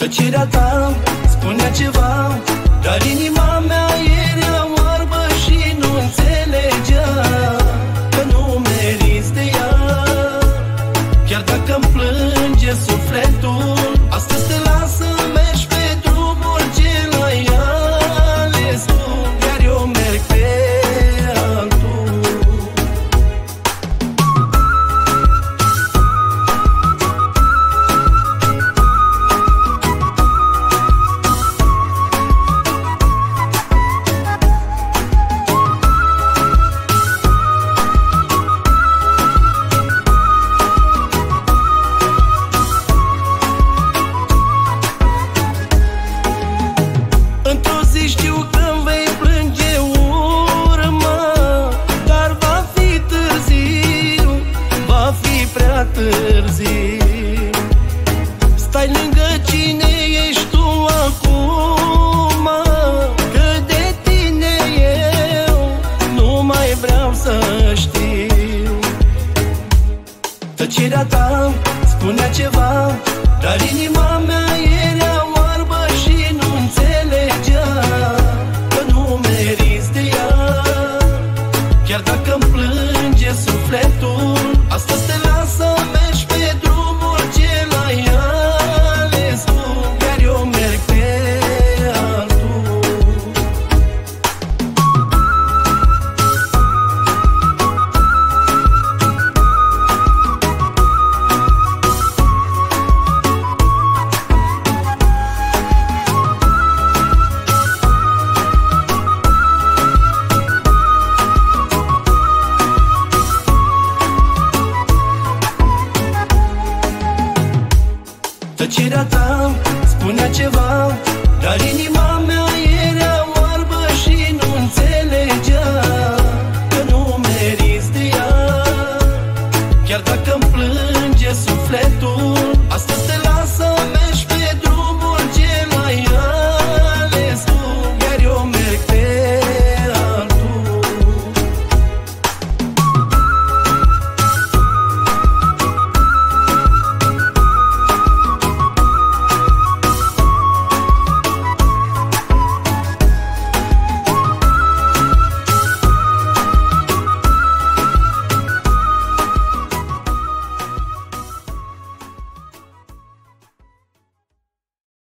Tăcerea ta spunea ceva, dar inima mea era oarbă și nu înțelegea că nu meriți de ea. Chiar dacă-mi plânge sufletul, astăzi te las să mergi pe drumul ce l-ai ales tu, iar eu merg pe altul. Într-o zi știu că-mi vei plânge urmă, dar va fi târziu, va fi prea târziu. Stai lângă cine ești tu acum, că de tine eu nu mai vreau să știu. Tăcerea ta spunea ceva, dar inima mea era oarbă și nu înțelegea că nu meriți de ea. Chiar dacă-mi plânge sufletul, astăzi te las să mergi pe drumul ce l-ai ales tu, iar eu merg pe altul. Tăcerea ta spunea ceva, dar inima mea era oarbă și nu înțelegea că nu meriți de ea. Chiar dacă-mi plânge sufletul, astăzi te las să mergi